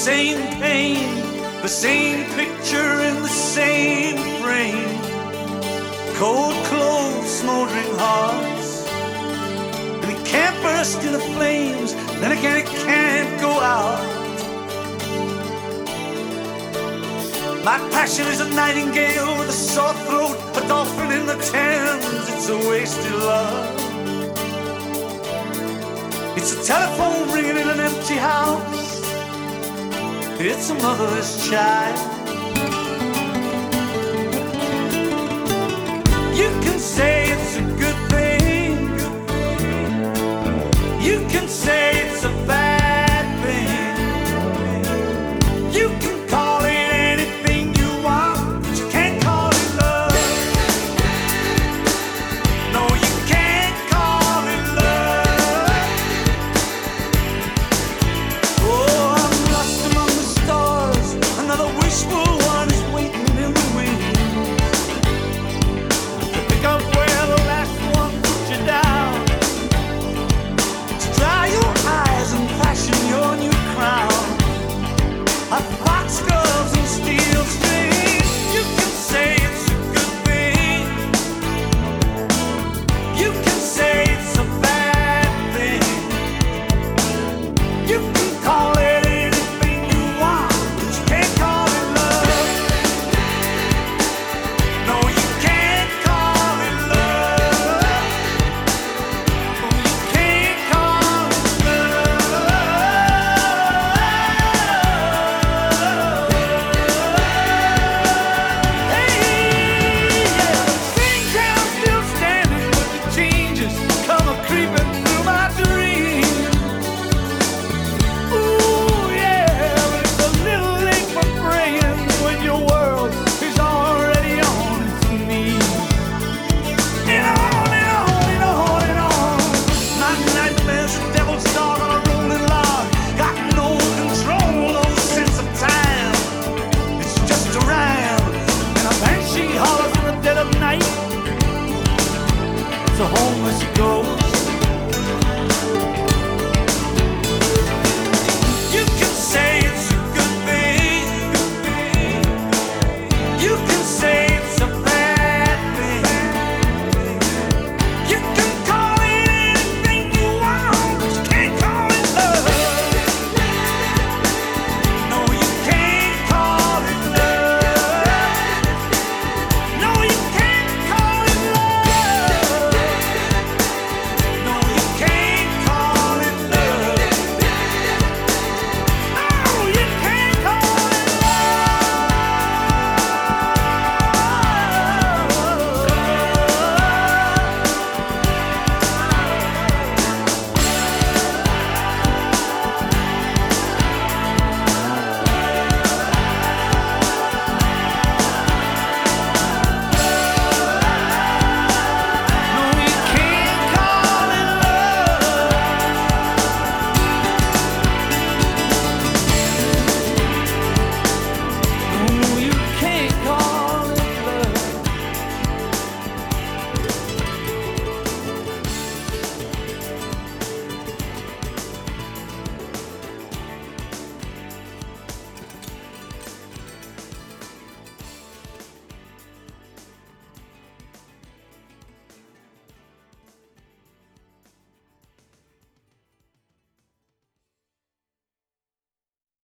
same pain, the same picture in the same frame. Cold clothes, smoldering hearts, and it can't burst into flames, then again it can't go out. My passion is a nightingale with a sore throat, a dolphin in the Thames, it's a wasted love. It's a telephone ringing in an empty house, it's a motherless child. You can say it's a good thing, you can say